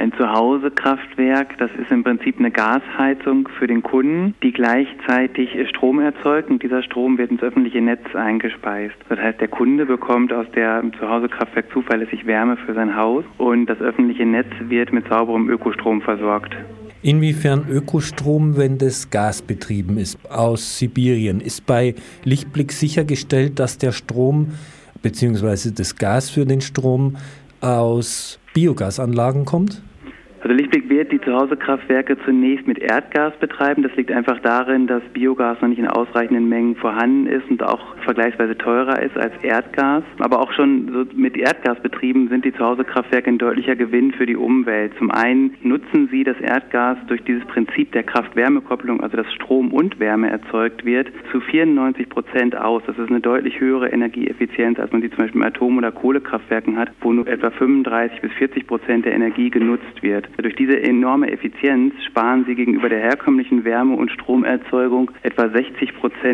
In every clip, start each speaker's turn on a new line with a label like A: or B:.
A: Ein Zuhause-Kraftwerk, das ist im Prinzip eine Gasheizung für den Kunden, die gleichzeitig Strom erzeugt und dieser Strom wird ins öffentliche Netz eingespeist. Das heißt, der Kunde bekommt aus dem Zuhause-Kraftwerk zuverlässig Wärme für sein Haus und das öffentliche Netz wird mit sauberem Ökostrom versorgt.
B: Inwiefern Ökostrom, wenn das gasbetrieben ist aus Sibirien? Ist bei Lichtblick sichergestellt, dass der Strom bzw. das Gas für den Strom aus Biogasanlagen kommt?
A: Also Lichtblick wird die Zuhause-Kraftwerke zunächst mit Erdgas betreiben. Das liegt einfach darin, dass Biogas noch nicht in ausreichenden Mengen vorhanden ist und auch vergleichsweise teurer ist als Erdgas. Aber auch schon so mit Erdgas betrieben sind die Zuhause-Kraftwerke ein deutlicher Gewinn für die Umwelt. Zum einen nutzen sie das Erdgas durch dieses Prinzip der Kraft-Wärme-Kopplung, also dass Strom und Wärme erzeugt wird, zu 94% aus. Das ist eine deutlich höhere Energieeffizienz, als man die zum Beispiel im Atom- oder Kohlekraftwerken hat, wo nur etwa 35-40% der Energie genutzt wird. Durch diese enorme Effizienz sparen sie gegenüber der herkömmlichen Wärme- und Stromerzeugung etwa 60%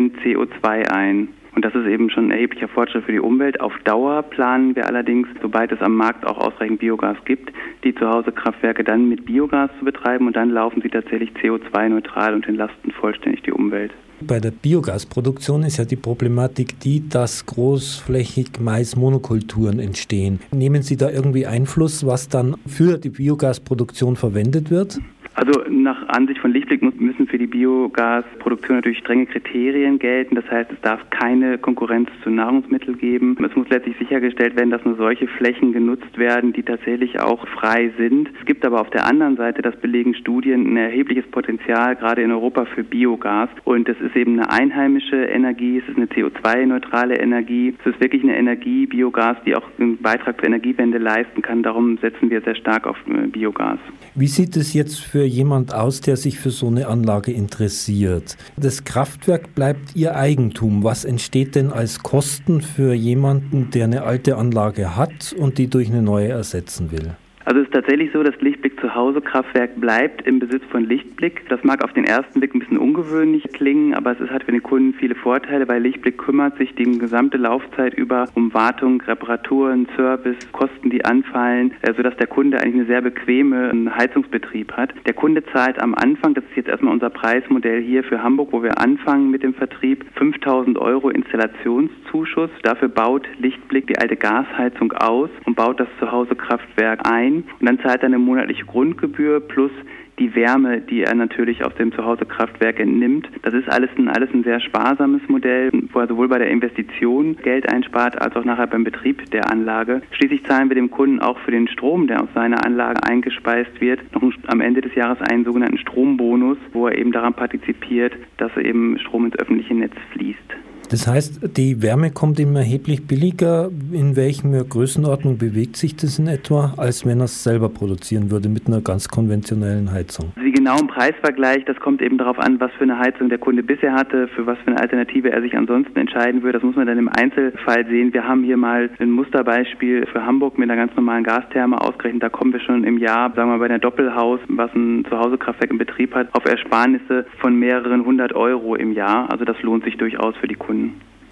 A: CO2 ein. Und das ist eben schon ein erheblicher Fortschritt für die Umwelt. Auf Dauer planen wir allerdings, sobald es am Markt auch ausreichend Biogas gibt, die Zuhause-Kraftwerke dann mit Biogas zu betreiben und dann laufen sie tatsächlich CO2-neutral und entlasten vollständig die Umwelt.
B: Bei der Biogasproduktion ist ja die Problematik die, dass großflächig Maismonokulturen entstehen. Nehmen Sie da irgendwie Einfluss, was dann für die Biogasproduktion verwendet wird?
A: Also nach Ansicht von Lichtblick müssen für die Biogasproduktion natürlich strenge Kriterien gelten. Das heißt, es darf keine Konkurrenz zu Nahrungsmitteln geben. Es muss letztlich sichergestellt werden, dass nur solche Flächen genutzt werden, die tatsächlich auch frei sind. Es gibt aber auf der anderen Seite, das belegen Studien, ein erhebliches Potenzial, gerade in Europa, für Biogas. Und es ist eben eine einheimische Energie, es ist eine CO2-neutrale Energie. Es ist wirklich eine Energie, Biogas, die auch einen Beitrag zur Energiewende leisten kann. Darum setzen wir sehr stark auf Biogas.
B: Wie sieht es jetzt für jemand aus, der sich für so eine Anlage interessiert? Das Kraftwerk bleibt Ihr Eigentum. Was entsteht denn als Kosten für jemanden, der eine alte Anlage hat und die durch eine neue ersetzen will?
A: Also es ist tatsächlich so, dass Lichtblick Zuhause-Kraftwerk bleibt im Besitz von Lichtblick. Das mag auf den ersten Blick ein bisschen ungewöhnlich klingen, aber es hat für den Kunden viele Vorteile, weil Lichtblick kümmert sich die gesamte Laufzeit über um Wartung, Reparaturen, Service, Kosten, die anfallen, sodass der Kunde eigentlich eine sehr bequeme Heizungsbetrieb hat. Der Kunde zahlt am Anfang, das ist jetzt erstmal unser Preismodell hier für Hamburg, wo wir anfangen mit dem Vertrieb, 5.000 € Installationszuschuss. Dafür baut Lichtblick die alte Gasheizung aus und baut das Zuhause-Kraftwerk ein. Und dann zahlt er eine monatliche Grundgebühr plus die Wärme, die er natürlich aus dem Zuhause-Kraftwerk entnimmt. Das ist alles ein sehr sparsames Modell, wo er sowohl bei der Investition Geld einspart, als auch nachher beim Betrieb der Anlage. Schließlich zahlen wir dem Kunden auch für den Strom, der aus seiner Anlage eingespeist wird, noch am Ende des Jahres einen sogenannten Strombonus, wo er eben daran partizipiert, dass eben Strom ins öffentliche Netz fließt.
B: Das heißt, die Wärme kommt ihm erheblich billiger. In welcher Größenordnung bewegt sich das in etwa, als wenn er es selber produzieren würde mit einer ganz konventionellen Heizung?
A: Die genauen Preisvergleich, das kommt eben darauf an, was für eine Heizung der Kunde bisher hatte, für was für eine Alternative er sich ansonsten entscheiden würde. Das muss man dann im Einzelfall sehen. Wir haben hier mal ein Musterbeispiel für Hamburg mit einer ganz normalen Gastherme ausgerechnet. Da kommen wir schon im Jahr, sagen wir mal bei einer Doppelhaus, was ein Zuhause-Kraftwerk im Betrieb hat, auf Ersparnisse von mehreren 100 € im Jahr. Also das lohnt sich durchaus für die Kunden.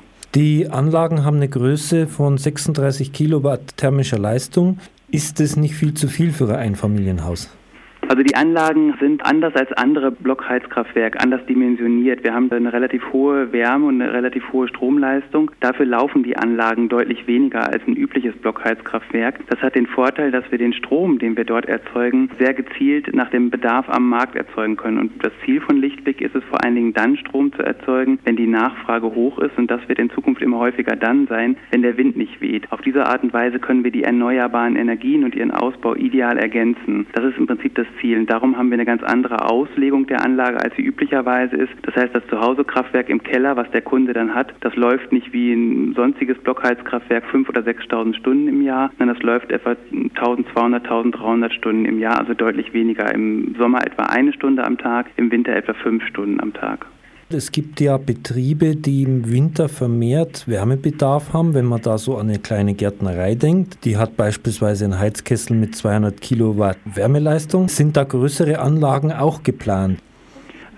B: Die Anlagen haben eine Größe von 36 Kilowatt thermischer Leistung. Ist das nicht viel zu viel für ein Einfamilienhaus?
A: Also die Anlagen sind anders als andere Blockheizkraftwerke, anders dimensioniert. Wir haben eine relativ hohe Wärme und eine relativ hohe Stromleistung. Dafür laufen die Anlagen deutlich weniger als ein übliches Blockheizkraftwerk. Das hat den Vorteil, dass wir den Strom, den wir dort erzeugen, sehr gezielt nach dem Bedarf am Markt erzeugen können. Und das Ziel von Lichtblick ist es vor allen Dingen dann, Strom zu erzeugen, wenn die Nachfrage hoch ist. Und das wird in Zukunft immer häufiger dann sein, wenn der Wind nicht weht. Auf diese Art und Weise können wir die erneuerbaren Energien und ihren Ausbau ideal ergänzen. Das ist im Prinzip das Ziel. Und darum haben wir eine ganz andere Auslegung der Anlage, als sie üblicherweise ist. Das heißt, das Zuhause-Kraftwerk im Keller, was der Kunde dann hat, das läuft nicht wie ein sonstiges Blockheizkraftwerk 5.000 oder 6.000 Stunden im Jahr, sondern das läuft etwa 1.200, 1.300 Stunden im Jahr, also deutlich weniger. Im Sommer etwa 1 Stunde am Tag, im Winter etwa 5 Stunden am Tag.
B: Es gibt ja Betriebe, die im Winter vermehrt Wärmebedarf haben, wenn man da so an eine kleine Gärtnerei denkt. Die hat beispielsweise einen Heizkessel mit 200 Kilowatt Wärmeleistung. Sind da größere Anlagen auch geplant?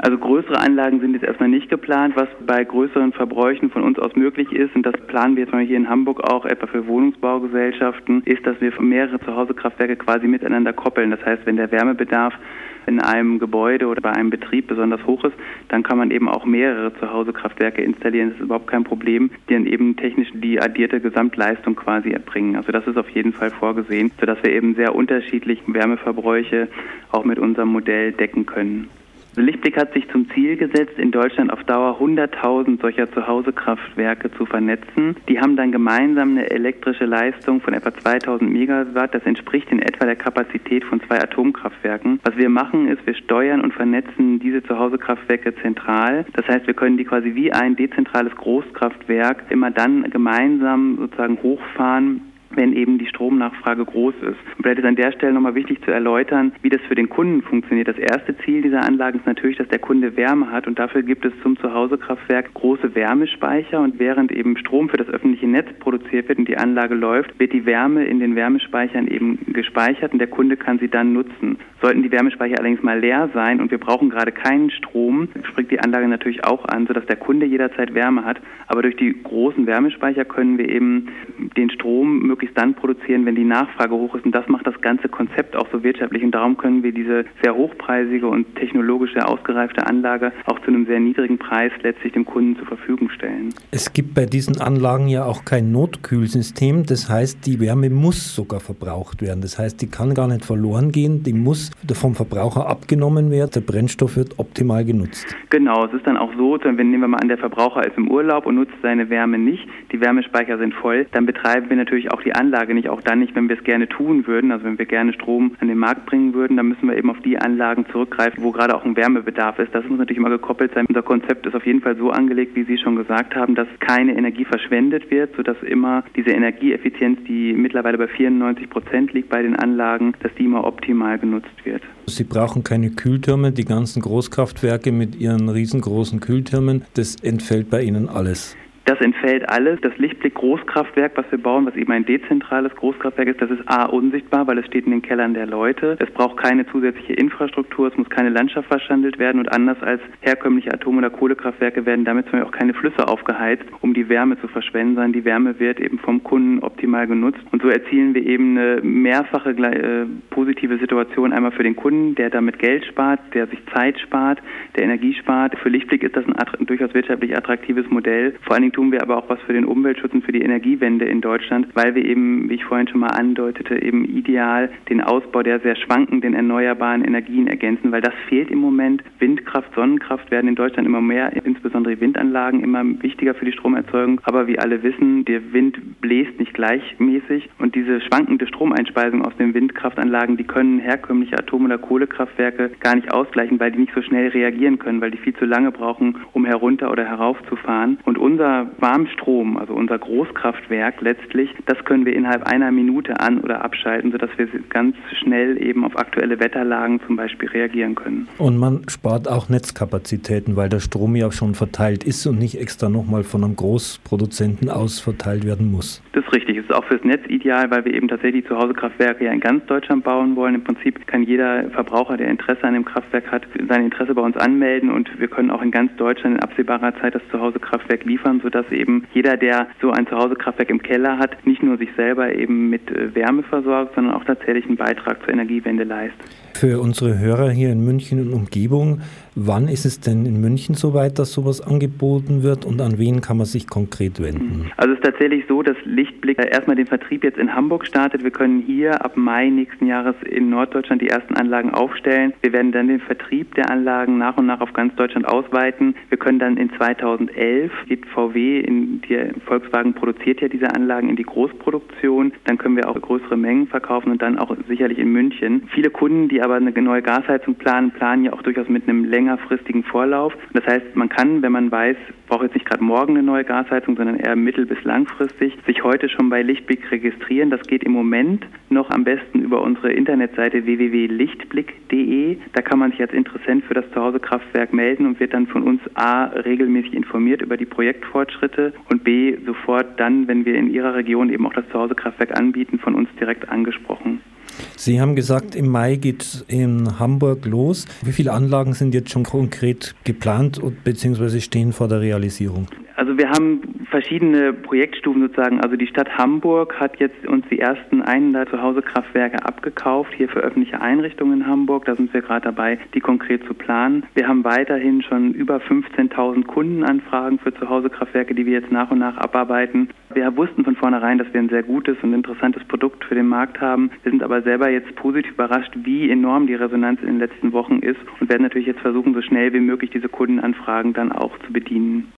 A: Also größere Anlagen sind jetzt erstmal nicht geplant. Was bei größeren Verbräuchen von uns aus möglich ist, und das planen wir jetzt mal hier in Hamburg auch, etwa für Wohnungsbaugesellschaften, ist, dass wir mehrere Zuhausekraftwerke quasi miteinander koppeln. Das heißt, wenn der Wärmebedarf in einem Gebäude oder bei einem Betrieb besonders hoch ist, dann kann man eben auch mehrere Zuhausekraftwerke installieren. Das ist überhaupt kein Problem, die dann eben technisch die addierte Gesamtleistung quasi erbringen. Also das ist auf jeden Fall vorgesehen, sodass wir eben sehr unterschiedliche Wärmeverbräuche auch mit unserem Modell decken können. Lichtblick hat sich zum Ziel gesetzt, in Deutschland auf Dauer 100.000 solcher Zuhausekraftwerke zu vernetzen. Die haben dann gemeinsam eine elektrische Leistung von etwa 2.000 Megawatt. Das entspricht in etwa der Kapazität von 2 Atomkraftwerken. Was wir machen, ist, wir steuern und vernetzen diese Zuhausekraftwerke zentral. Das heißt, wir können die quasi wie ein dezentrales Großkraftwerk immer dann gemeinsam sozusagen hochfahren, wenn eben die Stromnachfrage groß ist. Und vielleicht ist an der Stelle nochmal wichtig zu erläutern, wie das für den Kunden funktioniert. Das erste Ziel dieser Anlagen ist natürlich, dass der Kunde Wärme hat, und dafür gibt es zum Zuhausekraftwerk große Wärmespeicher, und während eben Strom für das öffentliche Netz produziert wird und die Anlage läuft, wird die Wärme in den Wärmespeichern eben gespeichert und der Kunde kann sie dann nutzen. Sollten die Wärmespeicher allerdings mal leer sein und wir brauchen gerade keinen Strom, springt die Anlage natürlich auch an, sodass der Kunde jederzeit Wärme hat. Aber durch die großen Wärmespeicher können wir eben den Strom möglichst dann produzieren, wenn die Nachfrage hoch ist. Und das macht das ganze Konzept auch so wirtschaftlich. Und darum können wir diese sehr hochpreisige und technologisch sehr ausgereifte Anlage auch zu einem sehr niedrigen Preis letztlich dem Kunden zur Verfügung stellen.
B: Es gibt bei diesen Anlagen ja auch kein Notkühlsystem. Das heißt, die Wärme muss sogar verbraucht werden. Das heißt, die kann gar nicht verloren gehen. Die muss vom Verbraucher abgenommen werden. Der Brennstoff wird optimal genutzt.
A: Genau, es ist dann auch so, nehmen wir mal an, der Verbraucher ist im Urlaub und nutzt seine Wärme nicht. Die Wärmespeicher sind voll. Dann betreiben wir natürlich auch die Anlage nicht, auch dann nicht, wenn wir es gerne tun würden. Also wenn wir gerne Strom an den Markt bringen würden, dann müssen wir eben auf die Anlagen zurückgreifen, wo gerade auch ein Wärmebedarf ist. Das muss natürlich immer gekoppelt sein. Unser Konzept ist auf jeden Fall so angelegt, wie Sie schon gesagt haben, dass keine Energie verschwendet wird, sodass immer diese Energieeffizienz, die mittlerweile bei 94% liegt bei den Anlagen, dass die immer optimal genutzt wird.
B: Sie brauchen keine Kühltürme, die ganzen Großkraftwerke mit ihren riesengroßen Kühltürmen, das entfällt bei Ihnen alles.
A: Das entfällt alles. Das Lichtblick-Großkraftwerk, was wir bauen, was eben ein dezentrales Großkraftwerk ist, das ist A, unsichtbar, weil es steht in den Kellern der Leute. Es braucht keine zusätzliche Infrastruktur, es muss keine Landschaft verschandelt werden, und anders als herkömmliche Atom- oder Kohlekraftwerke werden damit zum Beispiel auch keine Flüsse aufgeheizt, um die Wärme zu verschwenden, sondern die Wärme wird eben vom Kunden optimal genutzt. Und so erzielen wir eben eine mehrfache positive Situation, einmal für den Kunden, der damit Geld spart, der sich Zeit spart, der Energie spart. Für Lichtblick ist das ein durchaus wirtschaftlich attraktives Modell. Vor allen Dingen tun wir aber auch was für den Umweltschutz und für die Energiewende in Deutschland, weil wir eben, wie ich vorhin schon mal andeutete, eben ideal den Ausbau der sehr schwankenden erneuerbaren Energien ergänzen, weil das fehlt im Moment. Windkraft, Sonnenkraft werden in Deutschland immer mehr, insbesondere die Windanlagen, immer wichtiger für die Stromerzeugung. Aber wie alle wissen, der Wind bläst nicht gleichmäßig, und diese schwankende Stromeinspeisung aus den Windkraftanlagen, die können herkömmliche Atom- oder Kohlekraftwerke gar nicht ausgleichen, weil die nicht so schnell reagieren können, weil die viel zu lange brauchen, um herunter oder heraufzufahren. Und unser Warmstrom, also unser Großkraftwerk letztlich, das können wir innerhalb einer Minute an- oder abschalten, sodass wir ganz schnell eben auf aktuelle Wetterlagen zum Beispiel reagieren können.
B: Und man spart auch Netzkapazitäten, weil der Strom ja schon verteilt ist und nicht extra nochmal von einem Großproduzenten aus verteilt werden muss.
A: Das ist richtig. Es ist auch fürs Netz ideal, weil wir eben tatsächlich Zuhausekraftwerke ja in ganz Deutschland bauen wollen. Im Prinzip kann jeder Verbraucher, der Interesse an dem Kraftwerk hat, sein Interesse bei uns anmelden, und wir können auch in ganz Deutschland in absehbarer Zeit das Zuhausekraftwerk liefern, sodass eben jeder, der so ein Zuhausekraftwerk im Keller hat, nicht nur sich selber eben mit Wärme versorgt, sondern auch tatsächlich einen Beitrag zur Energiewende leistet.
B: Für unsere Hörer hier in München und Umgebung, wann ist es denn in München soweit, dass sowas angeboten wird, und an wen kann man sich konkret wenden?
A: Also es ist tatsächlich so, dass Lichtblick erstmal den Vertrieb jetzt in Hamburg startet. Wir können hier ab Mai nächsten Jahres in Norddeutschland die ersten Anlagen aufstellen. Wir werden dann den Vertrieb der Anlagen nach und nach auf ganz Deutschland ausweiten. Wir können dann in 2011, geht VW, Volkswagen produziert ja diese Anlagen, in die Großproduktion. Dann können wir auch größere Mengen verkaufen und dann auch sicherlich in München. Viele Kunden, die aber eine neue Gasheizung planen ja auch durchaus mit einem längerfristigen Vorlauf. Das heißt, man kann, wenn man weiß, braucht jetzt nicht gerade morgen eine neue Gasheizung, sondern eher mittel- bis langfristig, sich heute schon bei Lichtblick registrieren. Das geht im Moment noch am besten über unsere Internetseite www.lichtblick.de. Da kann man sich als Interessent für das Zuhausekraftwerk melden und wird dann von uns regelmäßig informiert über die Projektfortschritte Fortschritte und B, sofort dann, wenn wir in Ihrer Region eben auch das Zuhause-Kraftwerk anbieten, von uns direkt angesprochen.
B: Sie haben gesagt, im Mai geht es in Hamburg los. Wie viele Anlagen sind jetzt schon konkret geplant bzw. stehen vor der Realisierung?
A: Also wir haben verschiedene Projektstufen sozusagen. Also die Stadt Hamburg hat jetzt uns die ersten 100 Zuhause-Kraftwerke abgekauft, hier für öffentliche Einrichtungen in Hamburg. Da sind wir gerade dabei, die konkret zu planen. Wir haben weiterhin schon über 15.000 Kundenanfragen für Zuhause-Kraftwerke, die wir jetzt nach und nach abarbeiten. Wir wussten von vornherein, dass wir ein sehr gutes und interessantes Produkt für den Markt haben. Wir sind aber selber jetzt positiv überrascht, wie enorm die Resonanz in den letzten Wochen ist und werden natürlich jetzt versuchen, so schnell wie möglich diese Kundenanfragen dann auch zu bedienen.